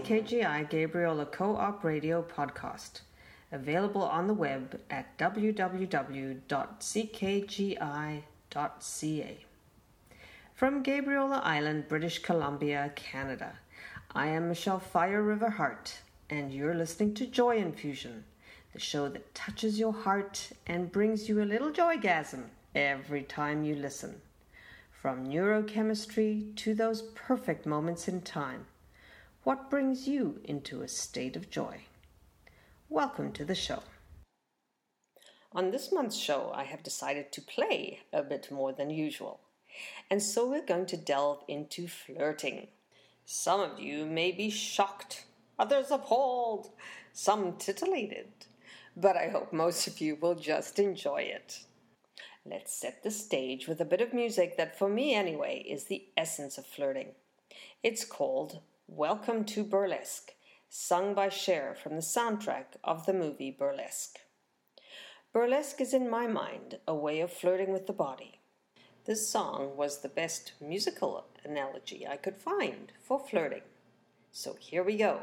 CKGI Gabriola Co-op Radio podcast, available on the web at www.ckgi.ca. From Gabriola Island, British Columbia, Canada, I am Michelle Fire River Hart, and you're listening to Joy Infusion, the show that touches your heart and brings you a little joygasm every time you listen. From neurochemistry to those perfect moments in time, what brings you into a state of joy? Welcome to the show. On this month's show, I have decided to play a bit more than usual. And so we're going to delve into flirting. Some of you may be shocked, others appalled, some titillated, but I hope most of you will just enjoy it. Let's set the stage with a bit of music that, for me anyway, is the essence of flirting. It's called Welcome to Burlesque, sung by Cher from the soundtrack of the movie Burlesque. Burlesque is, in my mind, a way of flirting with the body. This song was the best musical analogy I could find for flirting. So here we go.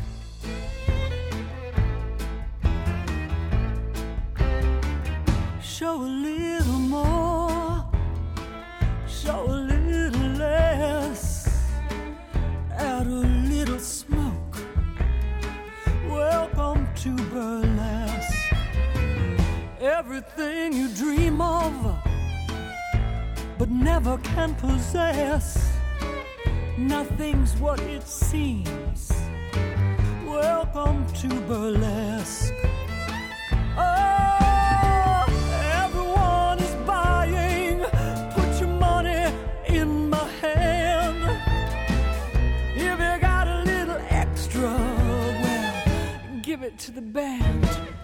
Show a little more, show a little less, add a little smoke. Welcome to burlesque. Everything you dream of, but never can possess. Nothing's what it seems. Welcome to burlesque. Oh, everyone is buying. Put your money in my hand. If you got a little extra, well, give it to the band.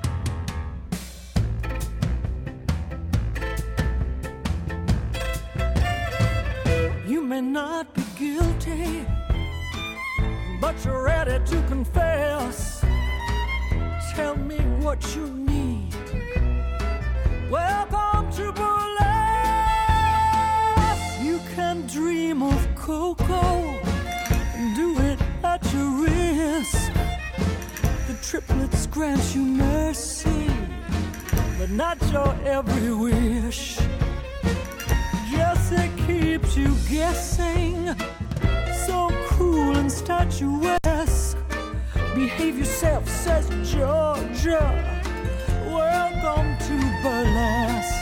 You may not be guilty, but you're ready to confess. Tell me what you need. Welcome to burlesque. You can dream of cocoa and do it at your risk. The triplets grant you mercy, but not your every wish. Yes, it keeps you guessing. So cruel and statuesque. Behave yourself, says Georgia. Welcome to burlesque.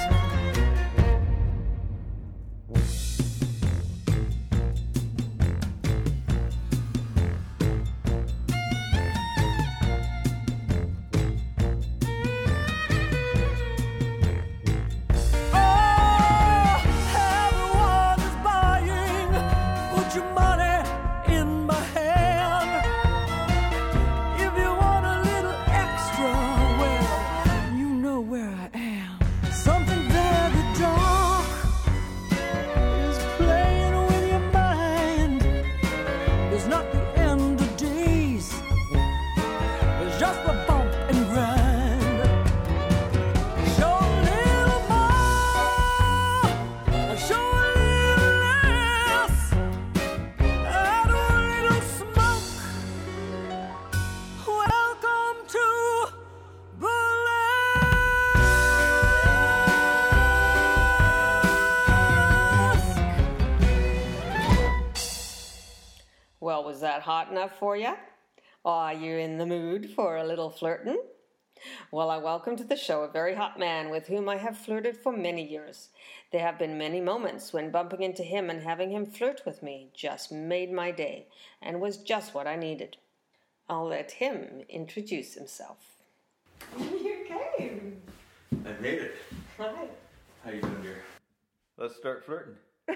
Well, was that hot enough for you? Are you in the mood for a little flirting? Well, I welcome to the show a very hot man with whom I have flirted for many years. There have been many moments when bumping into him and having him flirt with me just made my day and was just what I needed. I'll let him introduce himself. You came. I made it. Hi. How you doing, dear? Let's start flirting.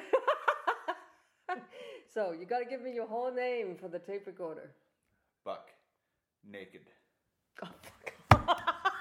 So, you got to give me your whole name for the tape recorder. Buck. Naked. Oh, fuck.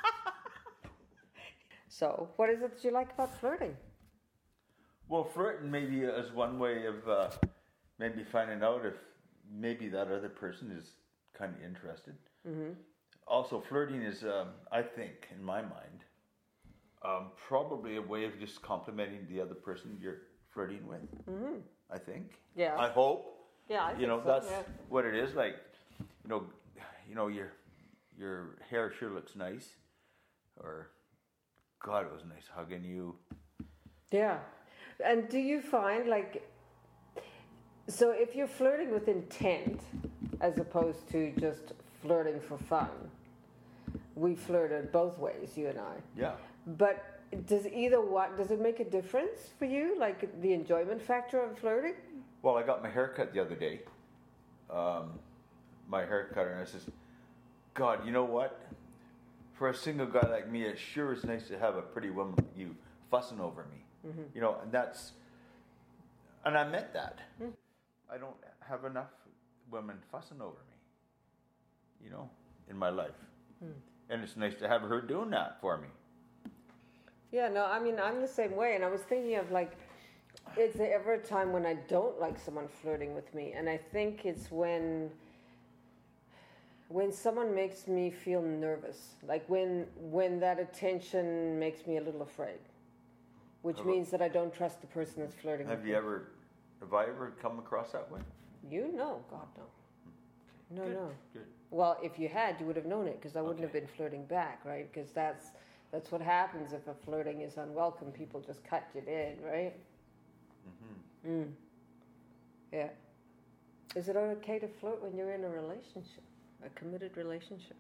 So, what is it that you like about flirting? Well, flirting maybe is one way of maybe finding out if maybe that other person is kind of interested. Mm-hmm. Also, flirting is, I think, in my mind, probably a way of just complimenting the other person you're flirting with. Mm-hmm. I think. Yeah. I hope. Yeah, I think so, that's what it is. Like, your hair sure looks nice, or God, it was nice hugging you. Yeah. And do you find, like, so if you're flirting with intent as opposed to just flirting for fun, we flirted both ways, you and I. Yeah. But does it make a difference for you, like the enjoyment factor of flirting? Well, I got my hair cut the other day. My haircutter, and I says, God, you know what? For a single guy like me, it sure is nice to have a pretty woman like you fussing over me. And I meant that. I don't have enough women fussing over me, in my life. And it's nice to have her doing that for me. Yeah, no, I mean, I'm the same way. And I was thinking of, like, is there ever a time when I don't like someone flirting with me? And I think it's when someone makes me feel nervous. Like when that attention makes me a little afraid. Which means that I don't trust the person that's flirting with me. Have I ever come across that way? You know, God, no. No, Good, no. Good. Well, if you had, you would have known it, because I wouldn't have been flirting back, right? Because that's what happens if a flirting is unwelcome. People just cut you dead, right? Yeah. Is it okay to flirt when you're in a relationship, a committed relationship?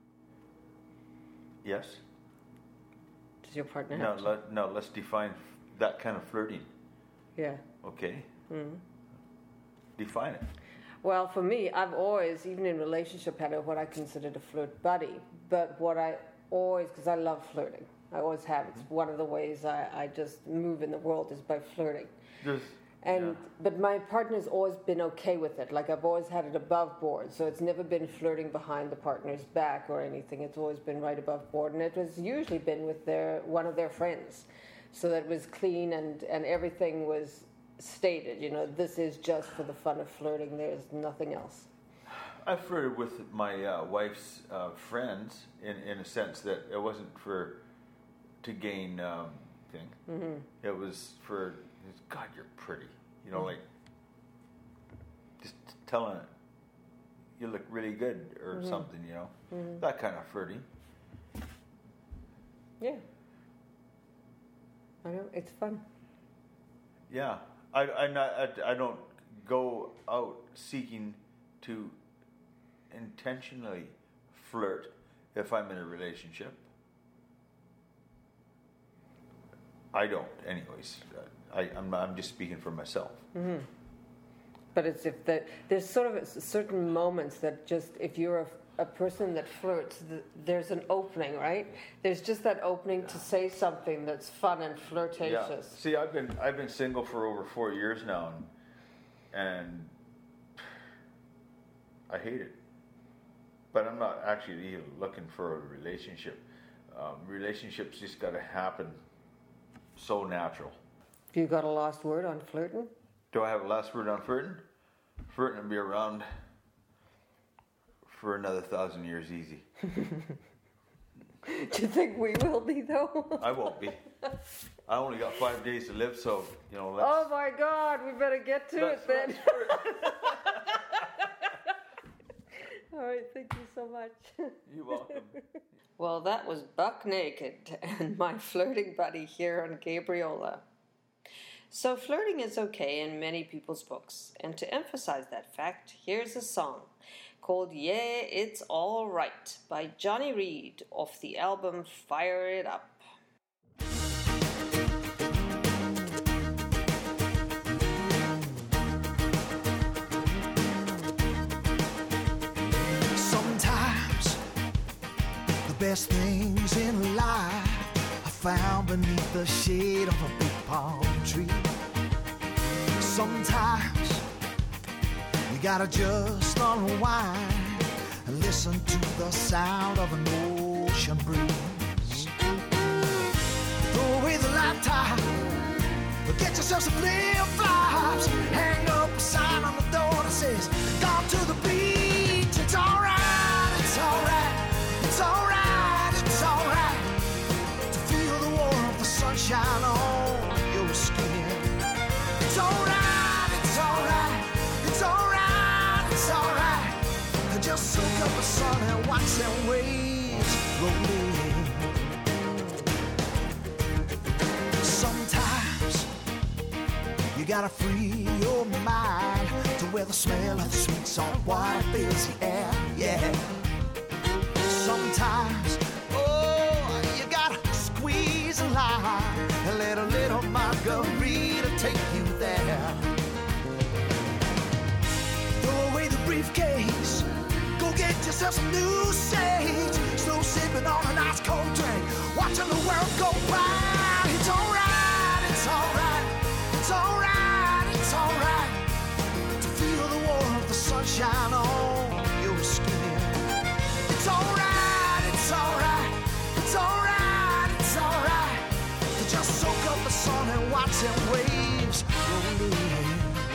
Yes. Does your partner have to? Let's define that kind of flirting. Yeah. Okay. Define it. Well, for me, I've always, even in relationship, had what I considered a flirt buddy. But what I always, because I love flirting, I always have. It's one of the ways I just move in the world is by flirting. But my partner's always been okay with it. Like, I've always had it above board, so it's never been flirting behind the partner's back or anything. It's always been right above board, and it was usually been with one of their friends, so that it was clean and everything was stated. This is just for the fun of flirting. There's nothing else. I flirted with my wife's friends in a sense that it wasn't to gain thing. It was for, God, you're pretty. Like just telling it, you look really good or something, that kind of flirting. Yeah. I know, it's fun. Yeah. I don't go out seeking to intentionally flirt if I'm in a relationship. I don't, anyways. I'm just speaking for myself. But it's there's sort of certain moments that just, if you're a person that flirts, there's an opening, right? There's just that opening to say something that's fun and flirtatious. Yeah. See, I've been single for over 4 years now, and I hate it. But I'm not actually looking for a relationship. Relationships just got to happen so natural. You got a last word on flirting? Do I have a last word on flirting? Flirting will be around for another 1,000 years easy. Do you think we will be, though? I won't be. I only got 5 days to live, so, let's... Oh, my God, we better get to it, then. All right, thank you so much. You're welcome. Well, that was Buck Naked and my flirting buddy here on Gabriola. So flirting is okay in many people's books, and to emphasize that fact, here's a song called Yeah, It's All Right by Johnny Reed off the album Fire It Up. Sometimes the best things in life are found beneath the shade of a big palm tree. Sometimes you gotta just unwind and listen to the sound of an ocean breeze. Throw away the laptop, get yourself some flip-flops, hang up a sign on the door that says, "Gone to the beach." It's alright, it's alright, it's alright, it's alright to feel the warmth, the sunshine on your skin. It's alright, it's alright, it's alright, it's alright, just and watch them waves roll in. Sometimes you gotta free your mind to where the smell of the sweet salt water fills the air, yeah. Sometimes, oh, you gotta squeeze a line and let a little margarita take you there. Throw away the briefcase, go get yourself some new sage. Slow sipping on an ice cold drink, watching the world go by. It's alright, it's alright, it's alright, it's alright to feel the warmth of the sunshine on your skin. It's alright, it's alright, it's alright, it's alright to just soak up the sun and watch them waves roll in.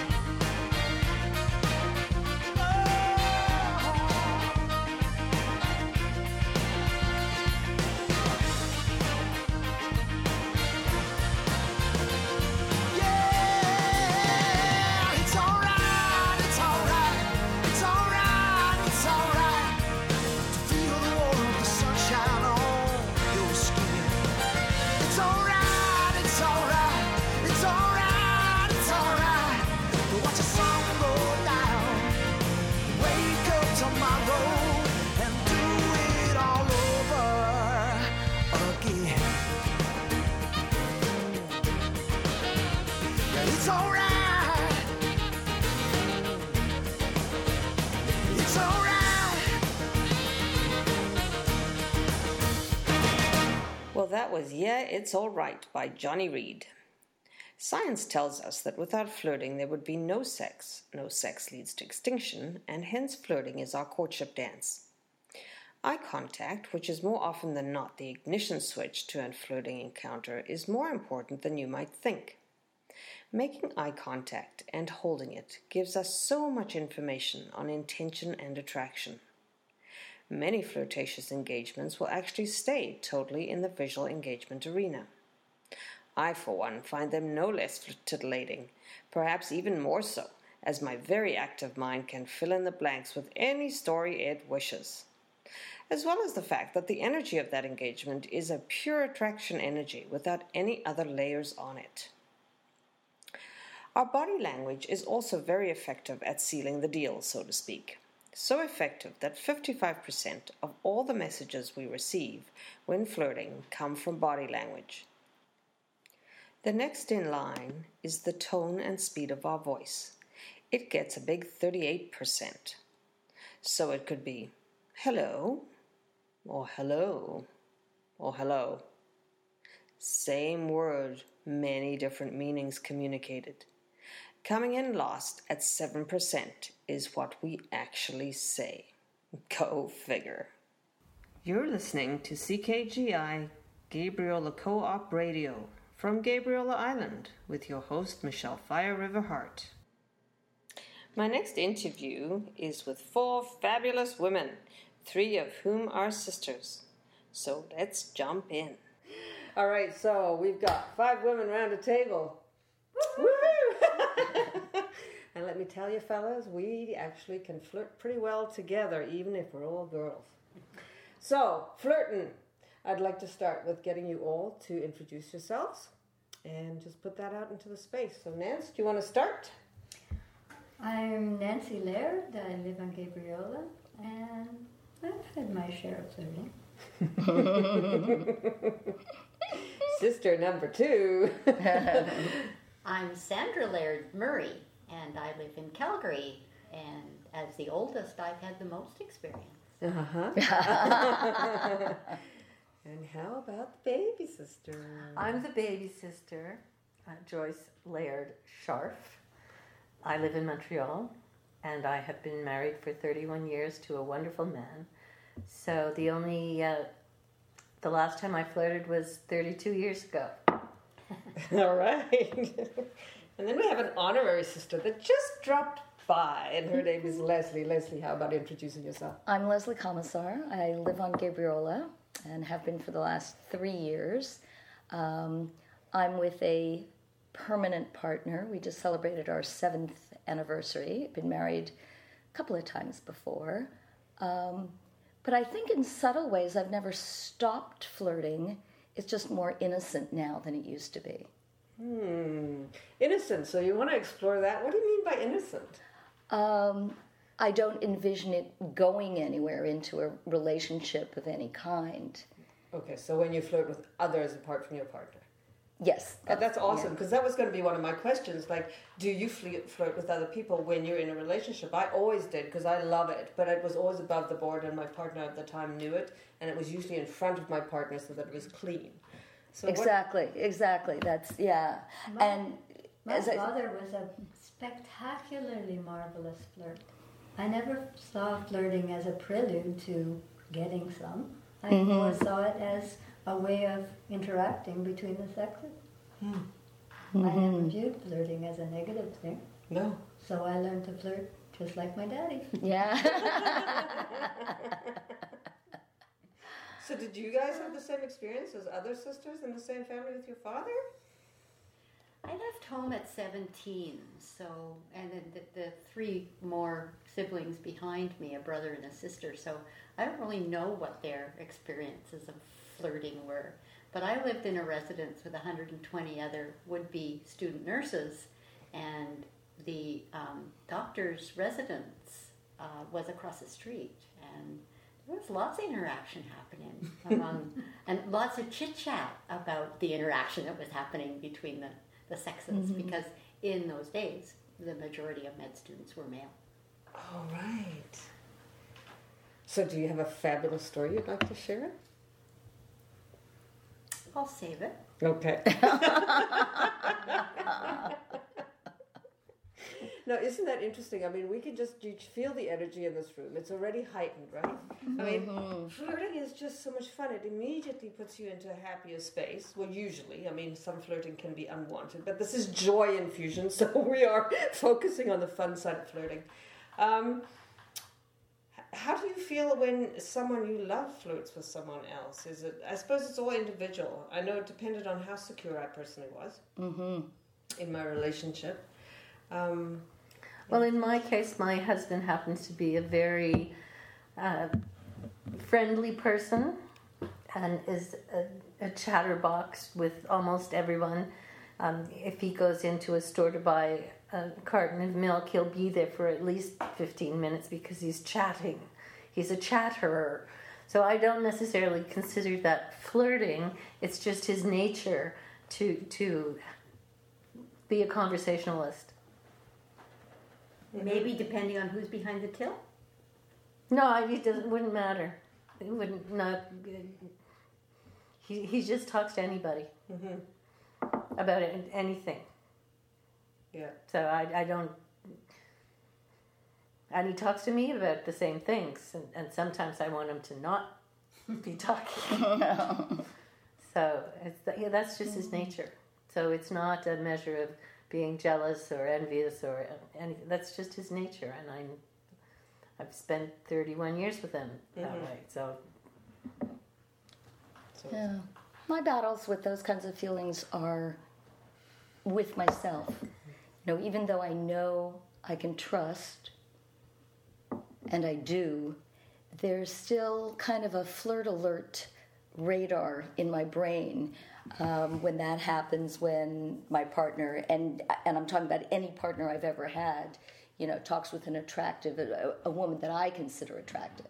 Well, that was Yeah, It's All Right by Johnny Reed. Science tells us that without flirting there would be no sex. No sex leads to extinction, and hence flirting is our courtship dance. Eye contact, which is more often than not the ignition switch to a flirting encounter, is more important than you might think. Making eye contact and holding it gives us so much information on intention and attraction. Many flirtatious engagements will actually stay totally in the visual engagement arena. I, for one, find them no less titillating, perhaps even more so, as my very active mind can fill in the blanks with any story it wishes. As well as the fact that the energy of that engagement is a pure attraction energy without any other layers on it. Our body language is also very effective at sealing the deal, so to speak. So effective that 55% of all the messages we receive when flirting come from body language. The next in line is the tone and speed of our voice. It gets a big 38%. So it could be hello, or hello, or hello. Same word, many different meanings communicated. Coming in last at 7% is what we actually say. Go figure. You're listening to CKGI Gabriola Co-op Radio from Gabriola Island with your host Michelle Fire River Hart. My next interview is with 4 fabulous women, 3 of whom are sisters. So let's jump in. All right, so we've got 5 women around a table. Woohoo! And let me tell you, fellas, we actually can flirt pretty well together, even if we're all girls. So, flirting. I'd like to start with getting you all to introduce yourselves and just put that out into the space. So, Nance, do you want to start? I'm Nancy Laird. I live on Gabriola, and I've had my share of flirting. Sister number 2. I'm Sandra Laird Murray, and I live in Calgary, and as the oldest, I've had the most experience. Uh-huh. And how about the baby sister? I'm the baby sister, Joyce Laird Scharf. I live in Montreal, and I have been married for 31 years to a wonderful man. So the last time I flirted was 32 years ago. All right. And then we have an honorary sister that just dropped by, and her name is Leslie. Leslie, how about introducing yourself? I'm Leslie Commissar. I live on Gabriola and have been for the last 3 years. I'm with a permanent partner. We just celebrated our 7th anniversary. Been married a couple of times before. But I think in subtle ways I've never stopped flirting. It's just more innocent now than it used to be. Innocent. So you want to explore that? What do you mean by innocent? I don't envision it going anywhere into a relationship of any kind. Okay, so when you flirt with others apart from your partner. Yes. That's awesome, because that was going to be one of my questions. Like, do you flirt with other people when you're in a relationship? I always did, because I love it, but it was always above the board, and my partner at the time knew it, and it was usually in front of my partner so that it was clean. So exactly. That's, yeah. My father was a spectacularly marvelous flirt. I never saw flirting as a prelude to getting some. I more saw it as a way of interacting between the sexes. I never viewed flirting as a negative thing. No. So I learned to flirt just like my daddy. Yeah. So did you guys have the same experience as other sisters in the same family with your father? I left home at 17, so, and then the three more siblings behind me, a brother and a sister, so I don't really know what their experiences of flirting were. But I lived in a residence with 120 other would-be student nurses, and the doctor's residence was across the street, and there was lots of interaction happening among, and lots of chit-chat about the interaction that was happening between the sexes, because in those days, the majority of med students were male. Oh, right. So do you have a fabulous story you'd like to share? I'll save it. Okay. Now, isn't that interesting? I mean, we can just you feel the energy in this room. It's already heightened, right? I mean, flirting is just so much fun. It immediately puts you into a happier space. Well, usually. I mean, some flirting can be unwanted, but this is joy infusion, so we are focusing on the fun side of flirting. How do you feel when someone you love flirts with someone else? Is it? I suppose it's all individual. I know it depended on how secure I personally was in my relationship. Well, in my case, my husband happens to be a very friendly person and is a chatterbox with almost everyone. If he goes into a store to buy a carton of milk, he'll be there for at least 15 minutes because he's chatting. He's a chatterer. So I don't necessarily consider that flirting. It's just his nature to be a conversationalist. Maybe depending on who's behind the till? No, it wouldn't matter. It wouldn't. No, he just talks to anybody about anything. Yeah. So I don't. And he talks to me about the same things, and sometimes I want him to not be talking. So that's just his nature. So it's not a measure of being jealous or envious or anything. That's just his nature, and I've spent 31 years with him that way. So yeah, my battles with those kinds of feelings are with myself. You know, even though I know I can trust, and I do, there's still kind of a flirt alert radar in my brain. When that happens, when my partner, and I'm talking about any partner I've ever had, you know, talks with an attractive, a woman that I consider attractive.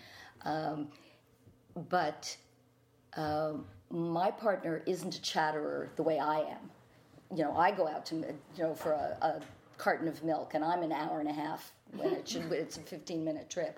But my partner isn't a chatterer the way I am. You know, I go out to, you know, for a carton of milk, and I'm an hour and a half when it's a 15-minute trip.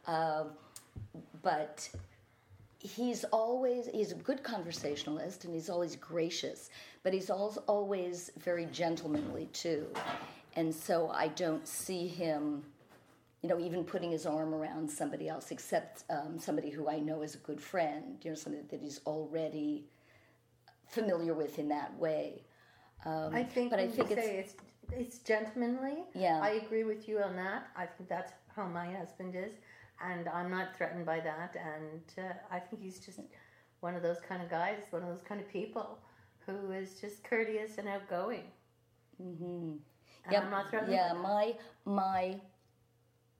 But he's a good conversationalist, and he's always gracious, but he's also always very gentlemanly too. And so I don't see him, you know, even putting his arm around somebody else, except somebody who I know is a good friend, you know, somebody that he's already familiar with in that way. I think it's gentlemanly. Yeah. I agree with you on that. I think that's how my husband is. And I'm not threatened by that. And I think he's just one of those kind of guys, one of those kind of people who is just courteous and outgoing. And I'm not threatened. Yeah, my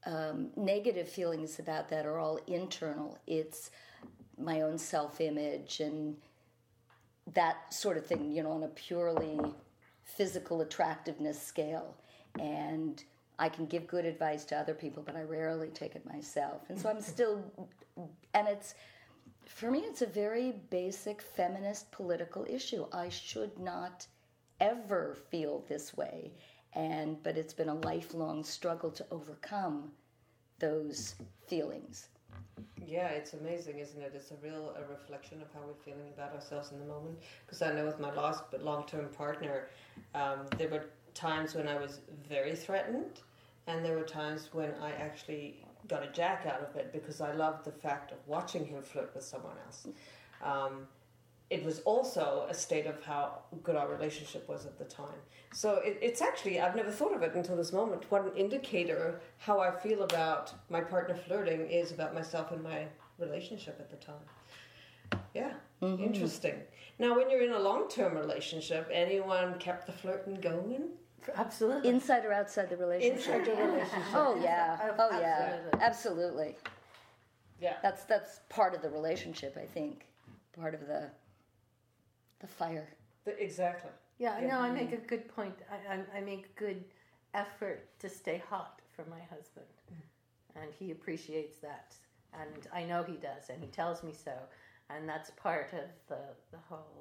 negative feelings about that are all internal. It's my own self-image and that sort of thing, you know, on a purely physical attractiveness scale. And I can give good advice to other people, but I rarely take it myself. And so I'm still, and it's, for me, it's a very basic feminist political issue. I should not ever feel this way. But it's been a lifelong struggle to overcome those feelings. Yeah, it's amazing, isn't it? It's a reflection of how we're feeling about ourselves in the moment. Because I know with my last but long-term partner, there were times when I was very threatened, and there were times when I actually got a jack out of it because I loved the fact of watching him flirt with someone else. It was also a state of how good our relationship was at the time. So it's actually, I've never thought of it until this moment, what an indicator how I feel about my partner flirting is about myself and my relationship at the time. Yeah, interesting. Now, when you're in a long-term relationship, anyone kept the flirting going? Absolutely. Inside or outside the relationship? Inside the relationship. Oh, yeah. Oh, yeah. Absolutely. Yeah. That's part of the relationship, I think. Part of the fire. Exactly. Yeah, no, I make a good point. I make good effort to stay hot for my husband. And he appreciates that. And I know he does, and he tells me so. And that's part of the whole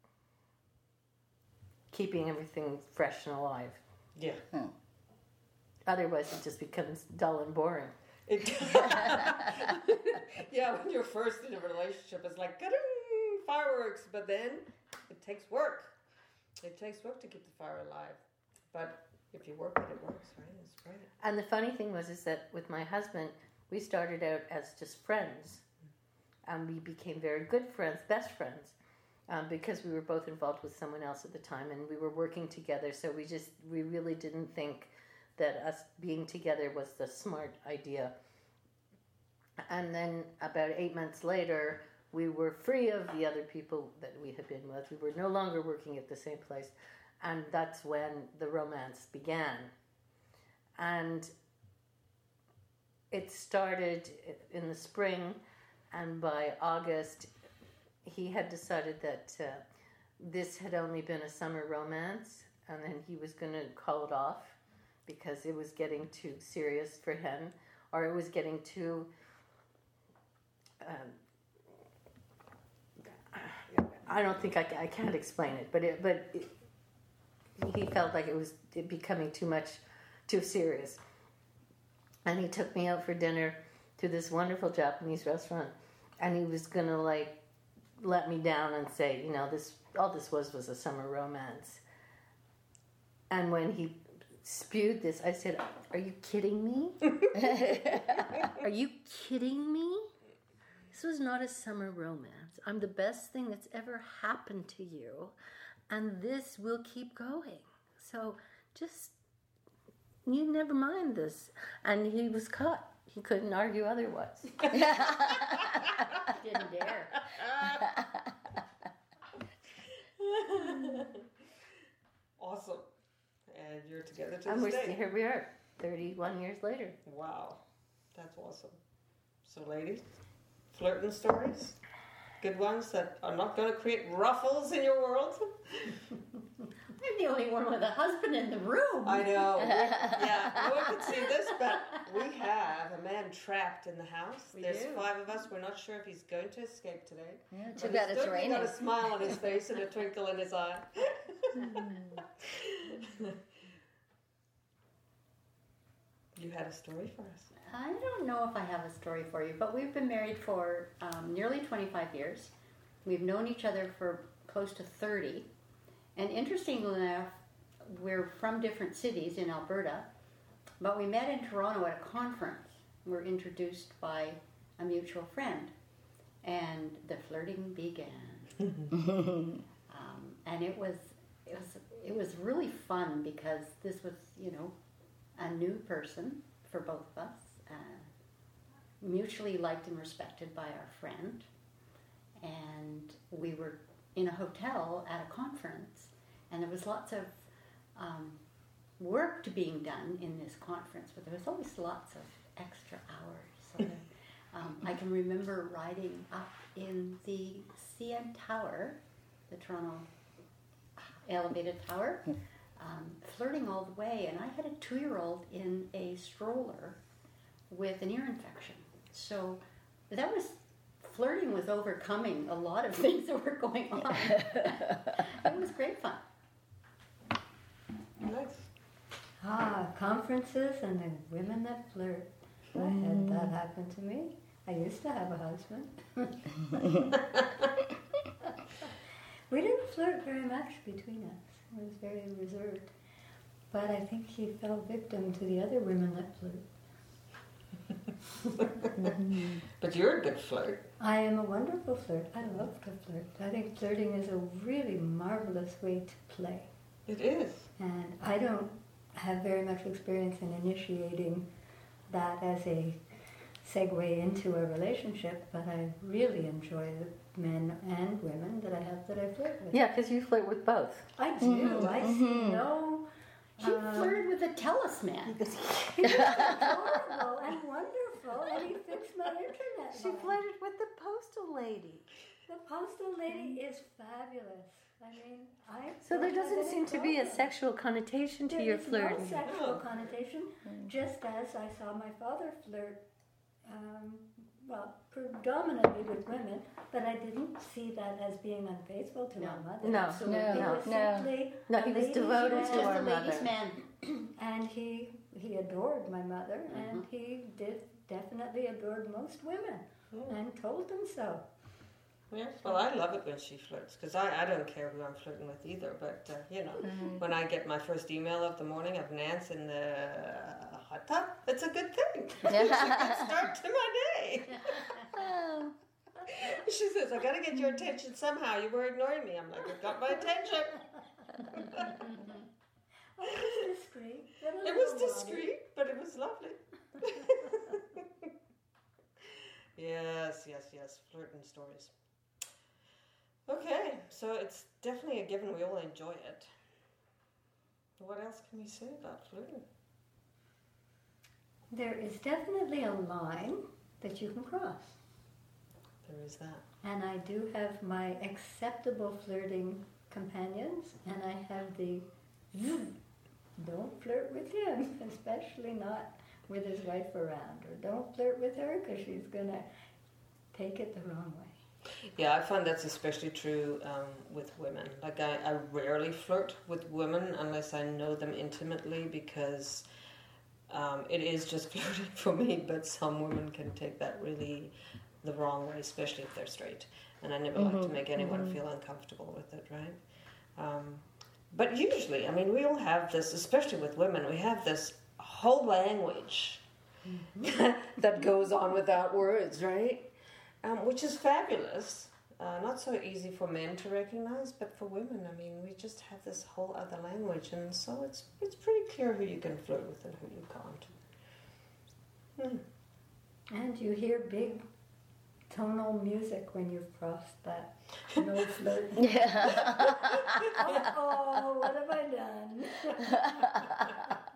keeping everything fresh and alive. Yeah. Otherwise, it just becomes dull and boring. Yeah, when you're first in a relationship, it's like, fireworks, but then it takes work. It takes work to keep the fire alive. But if you work it works, right? It's great. And the funny thing is that with my husband, we started out as just friends. And we became very good friends, best friends, because we were both involved with someone else at the time, and we were working together. So we really didn't think that us being together was the smart idea. And then about 8 months later, we were free of the other people that we had been with. We were no longer working at the same place. And that's when the romance began. And it started in the spring, and by August, he had decided that this had only been a summer romance, and then he was going to call it off because it was getting too serious for him, or it was getting too... I don't think I can't explain it, but he felt like it was becoming too serious. And he took me out for dinner to this wonderful Japanese restaurant, and he was gonna let me down and say, all this was a summer romance. And when he spewed this, I said, "Are you kidding me? Are you kidding me? This was not a summer romance. I'm the best thing that's ever happened to you, and this will keep going. So just, you never mind this." And he was caught. He couldn't argue otherwise. Didn't dare. Awesome. And you're together to And this day. here we are, 31 years later. Wow. That's awesome. So, ladies, flirting stories? Good ones that are not going to create ruffles in your world? I'm the only one with a husband in the room. I know. Yeah, no one can see this, but we have a man trapped in the house. There's 5 of us. We're not sure if he's going to escape today. Yeah, too bad it's raining. He's got a smile on his face and a twinkle in his eye. You had a story for us. I don't know if I have a story for you, but we've been married for nearly 25 years. We've known each other for close to 30. And interestingly enough, we're from different cities in Alberta, but we met in Toronto at a conference. We were introduced by a mutual friend, and the flirting began. And it was really fun because this was, a new person for both of us, mutually liked and respected by our friend, and we were in a hotel at a conference, and there was lots of work being done in this conference, but there was always lots of extra hours. Sort of. I can remember riding up in the CN Tower, the Toronto elevated tower, flirting all the way, and I had a 2-year-old in a stroller with an ear infection. So that was flirting was overcoming a lot of things that were going on. It was great fun. Nice. Conferences and the women that flirt. I had that happen to me. I used to have a husband. We didn't flirt very much between us. It was very reserved. But I think he fell victim to the other women that flirt. But you're a good flirt. I am a wonderful flirt. I love to flirt. I think flirting is a really marvelous way to play. It is. And I don't have very much experience in initiating that as a segue into a relationship, but I really enjoy the men and women that I flirt with. Yeah, because you flirt with both. I do. I see no... She flirted with a talisman. He was adorable and wonderful, and he fixed my internet. She flirted with the postal lady. The postal lady is fabulous. I mean, So there doesn't seem to be a sexual connotation to your flirting. There is no sexual connotation, just as I saw my father flirt, predominantly with women, but I didn't see that as being unfaithful to our mother. No, Absolutely. he was devoted to our mother. Ladies' man. And he adored my mother, and he definitely adored most women, and told them so. Yes, well, I love it when she flirts, because I don't care who I'm flirting with either, but, when I get my first email of the morning of Nance in the hot tub, it's a good thing. It's a good start to my day. She says, I got to get your attention somehow. You were ignoring me. I'm like, you got my attention. Oh, it was discreet. It was discreet, but it was lovely. Yes, flirting stories. Okay, so it's definitely a given. We all enjoy it. What else can we say about flirting? There is definitely a line that you can cross. There is that. And I do have my acceptable flirting companions, and I have the don't flirt with him, especially not with his wife around, or don't flirt with her because she's going to take it the wrong way. Yeah, I find that's especially true with women. Like, I rarely flirt with women unless I know them intimately, because it is just flirting for me, but some women can take that really the wrong way, especially if they're straight. And I never like to make anyone feel uncomfortable with it, right? But usually, I mean, we all have this, especially with women, we have this whole language that goes on without words, right? Which is fabulous. Not so easy for men to recognize, but for women, I mean, we just have this whole other language, and so it's pretty clear who you can flirt with and who you can't. And you hear big tonal music when you've crossed that no flirt. Oh, what have I done?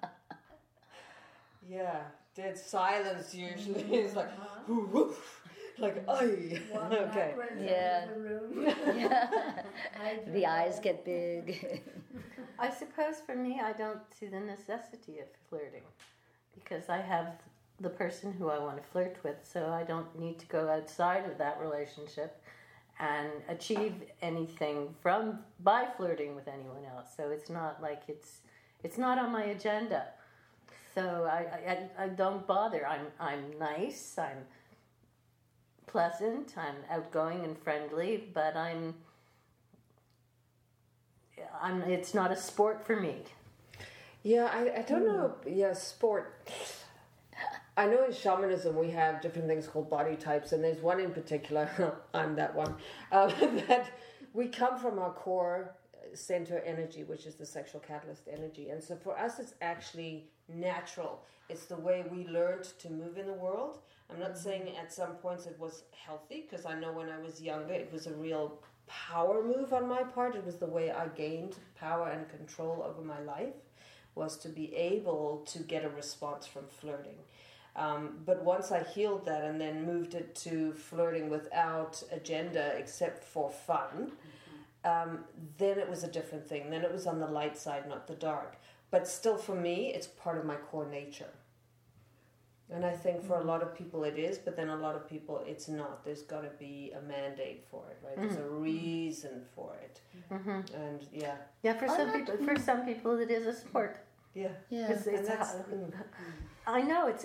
Yeah, dead silence usually. It's like, like, ay. Okay. Yeah. The room. The eyes get big. I suppose for me, I don't see the necessity of flirting, because I have the person who I want to flirt with, so I don't need to go outside of that relationship and achieve anything by flirting with anyone else. So it's not like it's not on my agenda. So I don't bother. I'm nice. I'm pleasant. I'm outgoing and friendly, but I'm. It's not a sport for me. Yeah, I don't know. Yeah, sport. I know in shamanism we have different things called body types, and there's one in particular, I'm that one, that we come from our core center energy, which is the sexual catalyst energy. And so for us, it's actually natural. It's the way we learned to move in the world. I'm not saying at some points it was healthy, because I know when I was younger, it was a real power move on my part. It was the way I gained power and control over my life, was to be able to get a response from flirting. But once I healed that and then moved it to flirting without agenda except for fun, then it was a different thing. Then it was on the light side, not the dark. But still, for me, it's part of my core nature. And I think for a lot of people it is, but then a lot of people it's not. There's got to be a mandate for it, right? There's a reason for it. And for some people it is a sport. Yeah. I know it's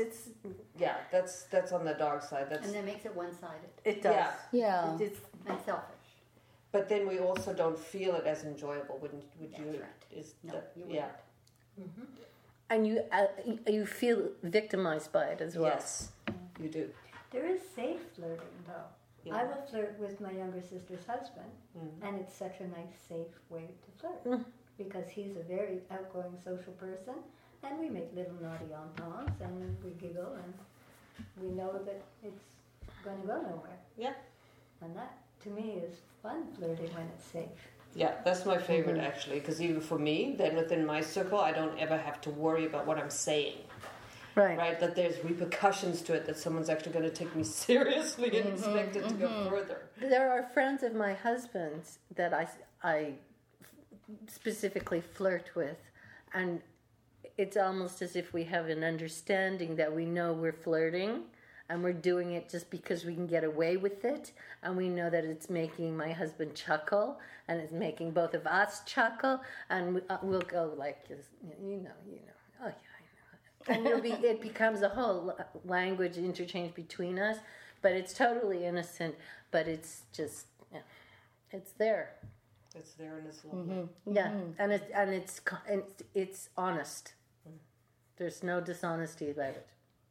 that's on the dark side. And that makes it one-sided. It does. Yeah. It's and selfish. But then we also don't feel it as enjoyable. Would you? Right. You wouldn't. And you feel victimized by it as well. Yes, you do. There is safe flirting, though. Yeah. I will flirt with my younger sister's husband, and it's such a nice, safe way to flirt because he's a very outgoing, social person, and we make little naughty ententes, and we giggle, and we know that it's going to go nowhere. Yeah. And that, to me, is fun flirting when it's safe. Yeah, that's my favorite actually, because even for me, then within my circle, I don't ever have to worry about what I'm saying. Right, that there's repercussions to it, that someone's actually going to take me seriously and expect it to go further. There are friends of my husband's that I specifically flirt with, and it's almost as if we have an understanding that we know we're flirting, and we're doing it just because we can get away with it, and we know that it's making my husband chuckle, and it's making both of us chuckle, and we'll go like, you know, oh yeah, I know, and it becomes a whole language interchange between us, but it's totally innocent, but it's just, it's there. It's there and it's lovely. Yeah, and it's honest. There's no dishonesty about it.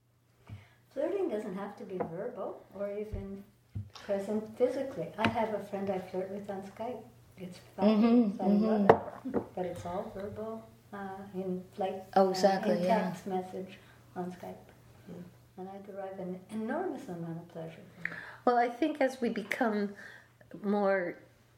Flirting doesn't have to be verbal or even present physically. I have a friend I flirt with on Skype. It's fabulous. I love it. But it's all verbal in in text message on Skype. And I derive an enormous amount of pleasure from it. Well, I think as we become more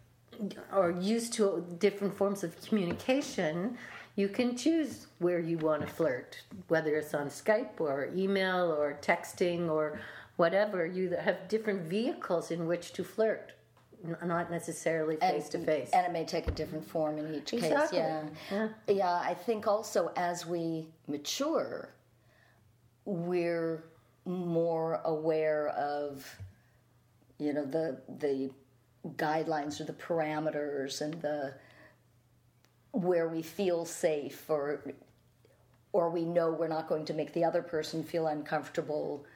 or used to different forms of communication, you can choose where you want to flirt, whether it's on Skype or email or texting or whatever. You have different vehicles in which to flirt, not necessarily face to face. And it may take a different form in each case. Yeah, I think also as we mature, we're more aware of, the guidelines or the parameters and where we feel safe or we know we're not going to make the other person feel uncomfortable,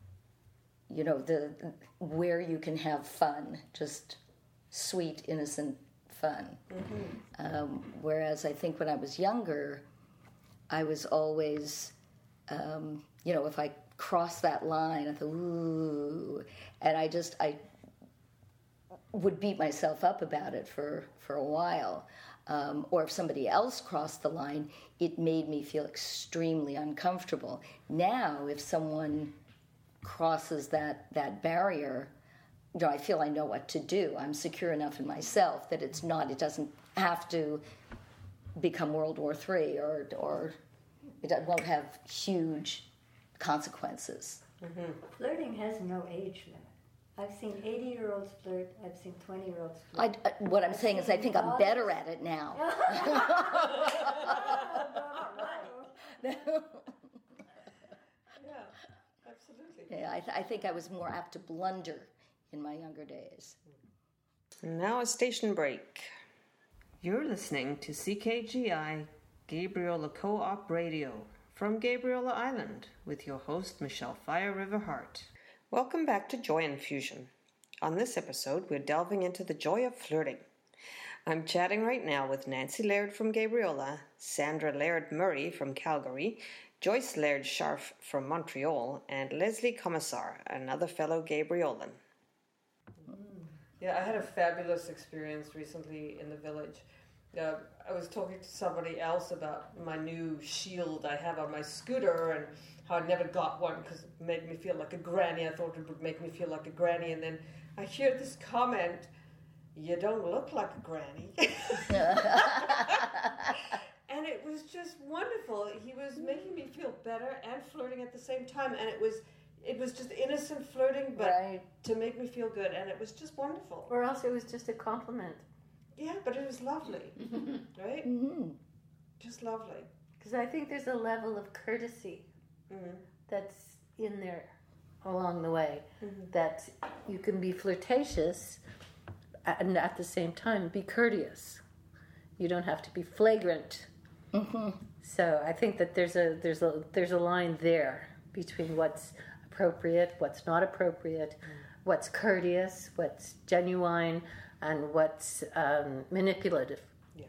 where you can have fun, just sweet, innocent fun. Whereas I think when I was younger, I was always, if I crossed that line, I thought, ooh, and I would beat myself up about it for a while. Or if somebody else crossed the line, it made me feel extremely uncomfortable. Now, if someone crosses that barrier, I feel I know what to do. I'm secure enough in myself that it doesn't have to become World War III or it won't have huge consequences. Flirting has no age limit. I've seen 80-year-olds flirt. I've seen 20-year-olds flirt. What I'm saying is I think I'm better at it now. Yeah, absolutely. Yeah, I think I was more apt to blunder in my younger days. Now a station break. You're listening to CKGI Gabriola Co-op Radio from Gabriola Island with your host Michelle Fire River Hart. Welcome back to Joy Infusion. On this episode, we're delving into the joy of flirting. I'm chatting right now with Nancy Laird from Gabriola, Sandra Laird Murray from Calgary, Joyce Laird Scharf from Montreal, and Leslie Commissar, another fellow Gabriolan. Yeah, I had a fabulous experience recently in the village. I was talking to somebody else about my new shield I have on my scooter and how I never got one because it made me feel like a granny. I thought it would make me feel like a granny. And then I hear this comment, "You don't look like a granny." And And it was just wonderful. He was making me feel better and flirting at the same time. And it was just innocent flirting, but to make me feel good. And it was just wonderful. Or else it was just a compliment. Yeah, but it was lovely. Right? Mm-hmm. Just lovely. Because I think there's a level of courtesy that's in there along the way. That you can be flirtatious and at the same time be courteous. You don't have to be flagrant. So I think that there's a line there between what's appropriate, what's not appropriate, what's courteous, what's genuine, and what's manipulative. Yeah.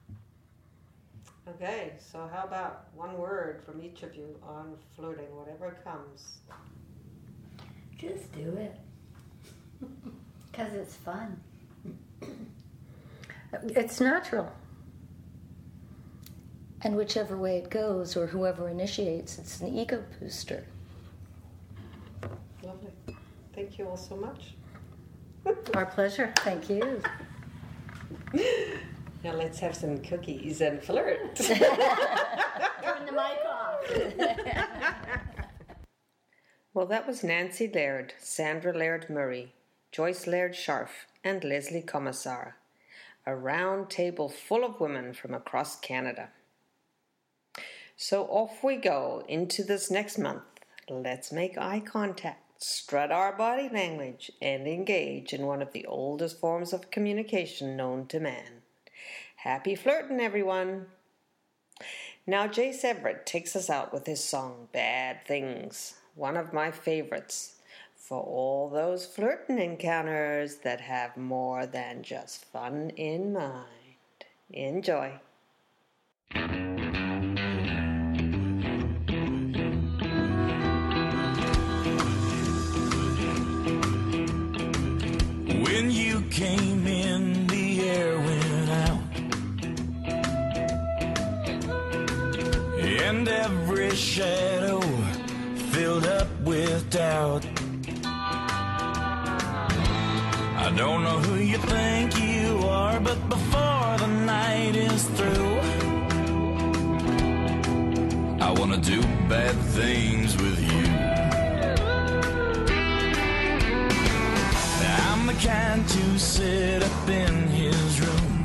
Okay, so how about one word from each of you on flirting, whatever comes? Just do it. Because it's fun. It's natural. And whichever way it goes, or whoever initiates, it's an ego booster. Lovely. Thank you all so much. Our pleasure. Thank you. Now let's have some cookies and flirt. Turn the mic off. Well, that was Nancy Laird, Sandra Laird Murray, Joyce Laird Scharf, and Leslie Commissar. A round table full of women from across Canada. So off we go into this next month. Let's make eye contact, strut our body language, and engage in one of the oldest forms of communication known to man. Happy flirting, everyone! Now Jace Everett takes us out with his song, Bad Things, one of my favorites, for all those flirting encounters that have more than just fun in mind. Enjoy. When you came in, the air went out, and every shadow filled up with doubt. I don't know who you think you are, but before the night is through, I wanna do bad things with you. I'm the kind to sit up in his room,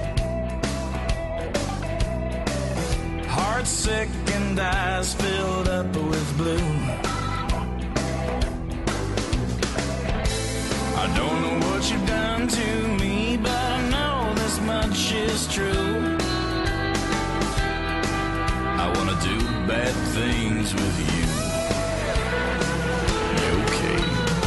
heart sick and eyes filled up with blue. I don't know what you've done to me, but I know this much is true. I wanna do bad things with you. Okay.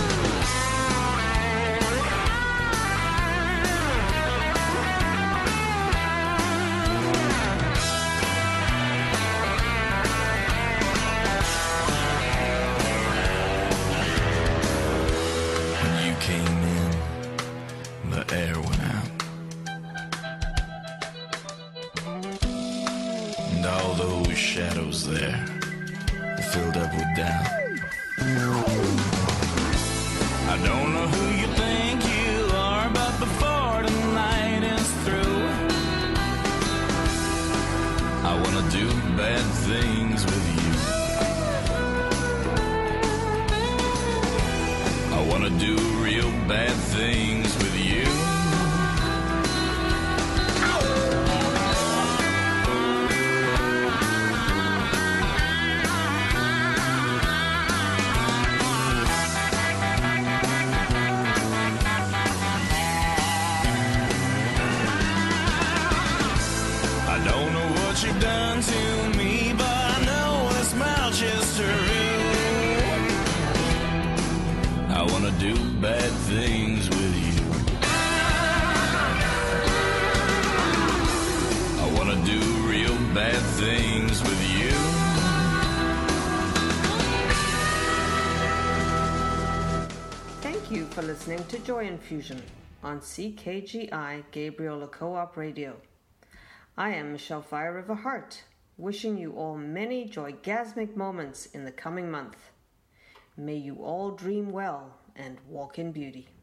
Air went out, and all those shadows there filled up with doubt. I don't know who you think you are, but before the night is through, I wanna do bad things with you. I wanna do real bad things with you. I don't know what you've done to me, but I know this much is true. I wanna do bad things with you. I wanna do real bad things with you. Thank you for listening to Joy Infusion on CKGI Gabriola Co-op Radio. I am Michelle Fire River Hart, wishing you all many joygasmic moments in the coming month. May you all dream well and walk in beauty.